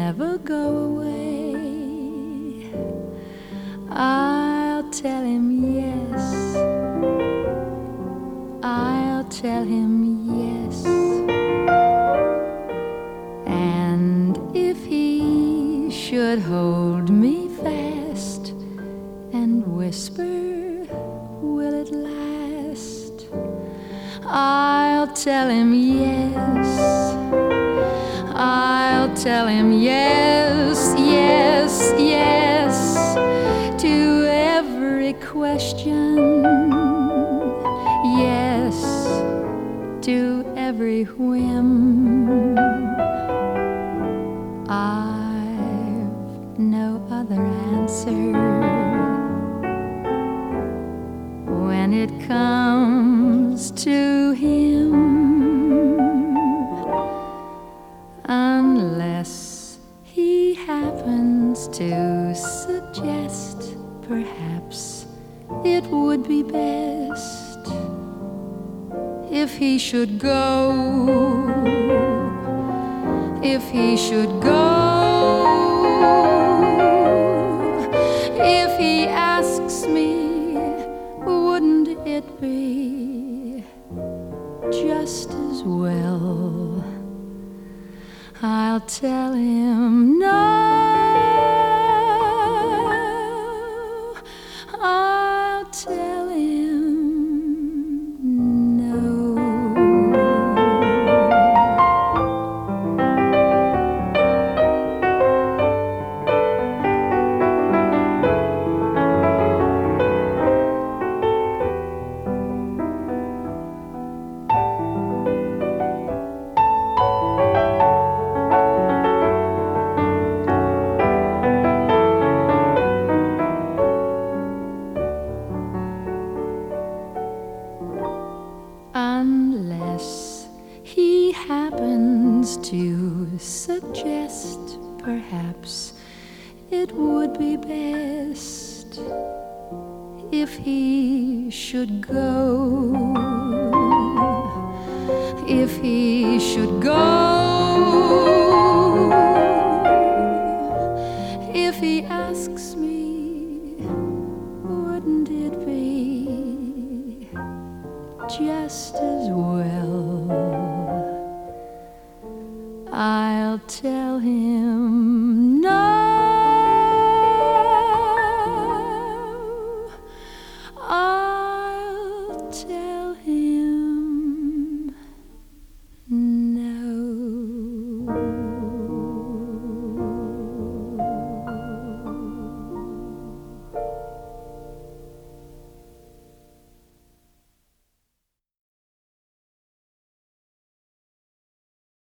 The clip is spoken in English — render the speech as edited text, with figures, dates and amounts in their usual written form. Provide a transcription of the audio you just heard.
never go away. I'll tell him yes. I'll tell him yes. And if he should hold me fast and whisper, will it last? I'll tell him yes. I'll tell him yes, yes, yes to every question. Yes to every whim. I've no other answer when it comes to him, unless he happens to suggest perhaps it would be best if he should go, if he should go, if he asks me, wouldn't it be just as well? I'll tell him no. I'll tell him no. Unless he happens to suggest perhaps it would be best if he should go, if he should go, if he asks me, wouldn't it be just as well? I'll tell him